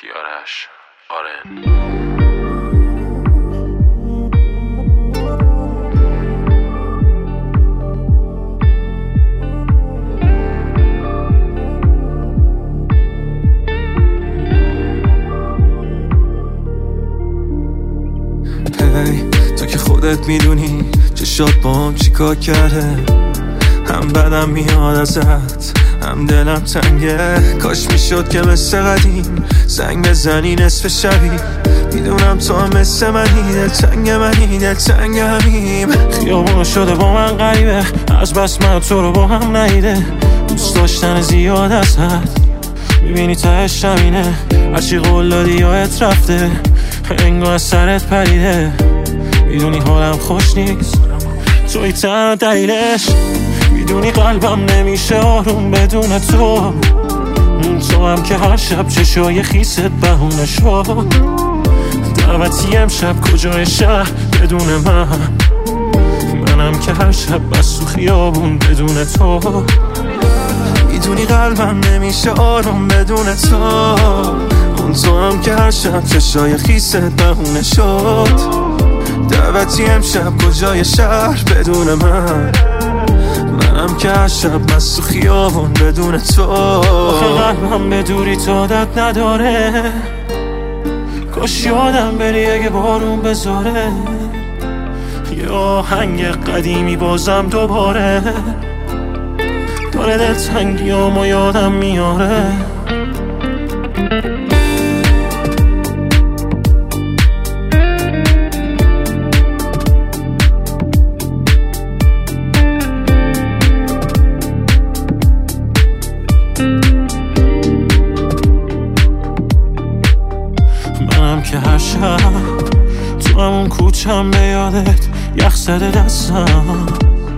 کیارش آرن. تو که خودت میدونی چشات با هم چیکار کرده، هم بدم میاد ازت هم دلم تنگه. کاش میشد که مثل قدیم زنگ بزنی نصف شبی. میدونم تو هم مثل منی، دلتنگ منی، دلتنگ همیم. خیابون شده با من غریبه، از بس من تو رو با هم ندیده. دوست داشتن زیاد ازت میبینی تهش همینه. هرچی قول دادی یادت رفته، انگار از سرت پریده. میدونی حالم خوش نیست، توی تنها دلیلش. میدونی قلبم نمیشه آروم بدون تو. تو هم که هر شب چشای خیست بهونه شد. دعوتی امشب کجای شهر بدون منم که هر شب بس تو خیابون بدون تو. میدونی قلبم نمیشه آروم بدون تو هم که هر شب چشای خیست بهونه شد. دعوتی امشب کجای شهر بدون منم که هر شب بس تو خیابون بدون تو. آخه قلبم به دوری تو عادت نداره، کاش یادم بری اگه بارون بذاره. یه آهنگ قدیمی بازم دوباره داره دلتنگیامو یادم میاره. منم که هر شب تو همون کوچم به یادت یخ زده دستم.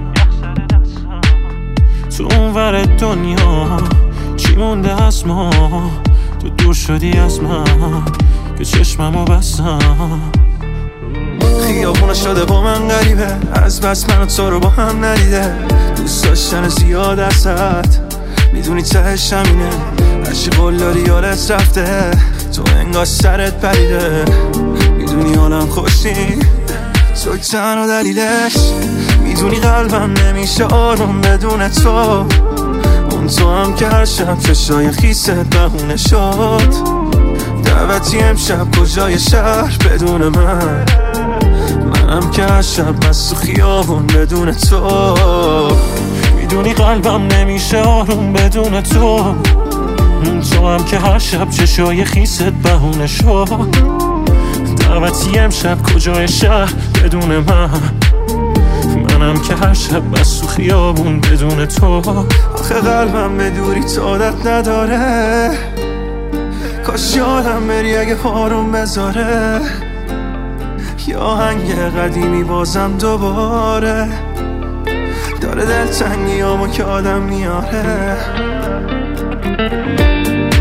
تو اون ور دنیا چی مونده از ما؟ تو دور شدی از من که چشممو بستم. خیابونه شده با من غریبه، از بس من و تو رو با هم ندیده. دوست داشتن زیاد ازت میدونی تهش همینه. هرچی قول دادی یادت رفته، تو انگار سرت پریده. میدونی حالم خوش نیست، توی تنها دلیلش. میدونی قلبم نمیشه آروم بدون تو. تو هم که هر شب چشای خیست بهونه شد. دعوتی امشب کجای شهر بدون منم که هر شب بس تو خیابون بدون تو. میدونی قلبم نمیشه آروم بدون تو. تو هم که هر شب چشای خیست بهونه شد. دعوتی امشب کجای شهر بدون منم که هر شب بس تو خیابون بدون تو. آخه قلبم به دوری تو عادت نداره، کاش یادم بری اگه آروم بذاره. یا آهنگ قدیمی بازم دوباره داره دلتنگیامو که آدم میاره.